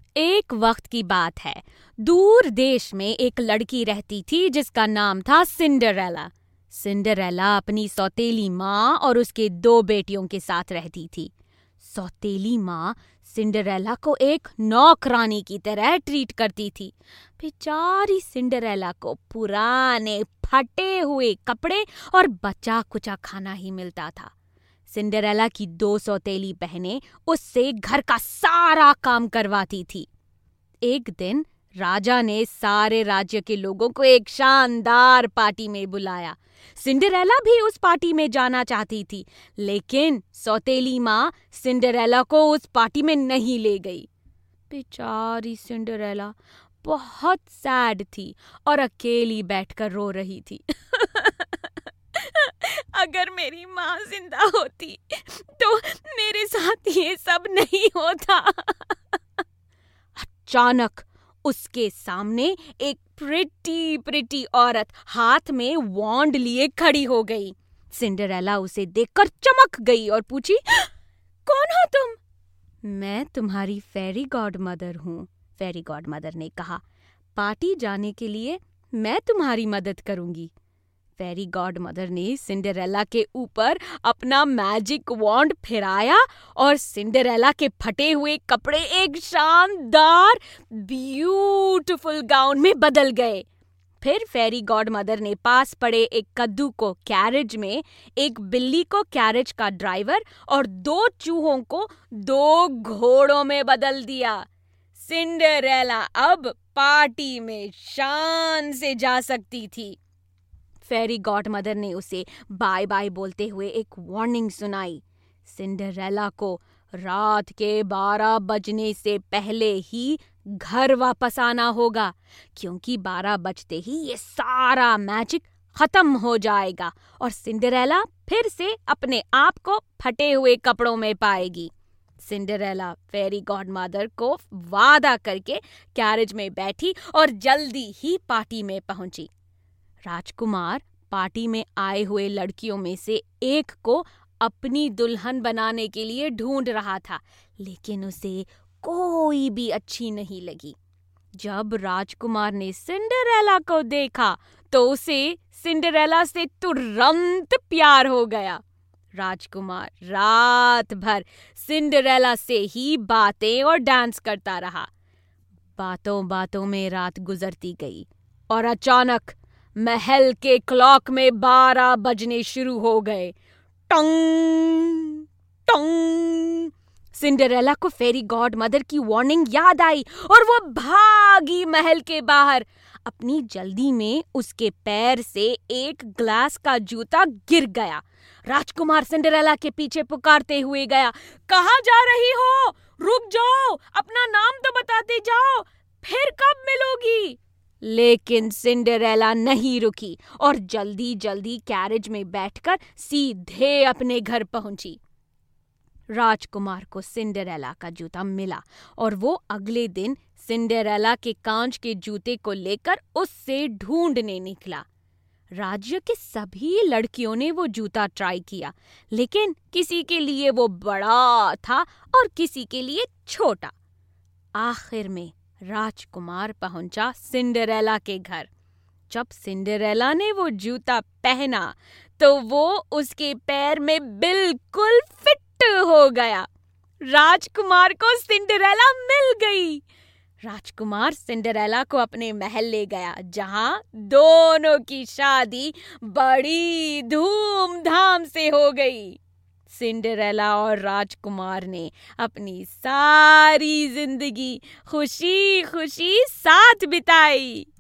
एक वक्त की बात है। दूर देश में एक लड़की रहती थी जिसका नाम था सिंडरेला। सिंडरेला अपनी सौतेली माँ और उसके 2 बेटियों के साथ रहती थी। सौतेली माँ सिंडरेला को एक नौकरानी की तरह ट्रीट करती थी। बेचारी सिंडरेला को पुराने फटे हुए कपड़े और बचा कुचा खाना ही मिलता था। सिंडरेला की 2 सौतेली बहनें उससे घर का सारा काम करवाती थी। एक दिन राजा ने सारे राज्य के लोगों को एक शानदार पार्टी में बुलाया। सिंडरेला भी उस पार्टी में जाना चाहती थी, लेकिन सौतेली माँ सिंडरेला को उस पार्टी में नहीं ले गई। बेचारी सिंडरेला बहुत सैड थी और अकेली बैठकर रो रही थी। अगर मेरी माँ जिंदा होती तो मेरे साथ ये सब नहीं होता। अचानक उसके सामने एक प्रिटी औरत हाथ में वॉन्ड लिए खड़ी हो गई। सिंडरेला उसे देखकर चमक गई और पूछी, कौन हो तुम? मैं तुम्हारी फेरी गॉडमदर हूँ, फेरी गॉडमदर ने कहा। पार्टी जाने के लिए मैं तुम्हारी मदद करूंगी। फेरी गॉडमदर ने सिंडरेला के ऊपर अपना मैजिक वॉन्ड फिराया और सिंडरेला के फटे हुए कपड़े एक शानदार ब्यूटीफुल गाउन में बदल गए। फिर फेरी गॉडमदर ने पास पड़े एक कद्दू को कैरेज में, एक बिल्ली को कैरेज का ड्राइवर और 2 चूहों को 2 घोड़ों में बदल दिया। सिंडरेला अब पार्टी में शान से जा सकती थी। फेरी गॉडमदर ने उसे बाय बाय बोलते हुए एक वार्निंग सुनाई। सिंडरेला को रात के 12 बजने से पहले ही घर वापस आना होगा, क्योंकि 12 बजते ही ये सारा मैजिक खत्म हो जाएगा और सिंडरेला फिर से अपने आप को फटे हुए कपड़ों में पाएगी। सिंडरेला फेरी गॉडमदर को वादा करके कैरेज में बैठी और जल्दी ही पार्टी में पहुंची। राजकुमार पार्टी में आए हुए लड़कियों में से एक को अपनी दुल्हन बनाने के लिए ढूंढ रहा था, लेकिन उसे कोई भी अच्छी नहीं लगी। जब राजकुमार ने सिंडरेला को देखा तो उसे सिंडरेला से तुरंत प्यार हो गया। राजकुमार रात भर सिंडरेला से ही बातें और डांस करता रहा। बातों बातों में रात गुजरती गई और अचानक महल के क्लॉक में 12 बजने शुरू हो गए। टंग टंग। सिंडरेला को फेरी गॉडमदर की वार्निंग याद आई और वो भागी महल के बाहर। अपनी जल्दी में उसके पैर से एक ग्लास का जूता गिर गया। राजकुमार सिंडरेला के पीछे पुकारते हुए गया, कहाँ जा रही हो? रुक जाओ, अपना नाम तो बताते जाओ, फिर कब मिलोगी? लेकिन सिंडरेला नहीं रुकी और जल्दी जल्दी कैरेज में बैठकर सीधे अपने घर पहुंची। राजकुमार को सिंडरेला का जूता मिला और वो अगले दिन सिंडरेला के कांच के जूते को लेकर उससे ढूंढने निकला। राज्य के सभी लड़कियों ने वो जूता ट्राई किया, लेकिन किसी के लिए वो बड़ा था और किसी के लिए छोटा। आखिर में राजकुमार पहुंचा सिंडरेला के घर। जब सिंडरेला ने वो जूता पहना तो वो उसके पैर में बिल्कुल फिट हो गया। राजकुमार को सिंडरेला मिल गई। राजकुमार सिंडरेला को अपने महल ले गया, जहां दोनों की शादी बड़ी धूमधाम से हो गई। सिंडरेला और राजकुमार ने अपनी सारी जिंदगी खुशी खुशी साथ बिताई।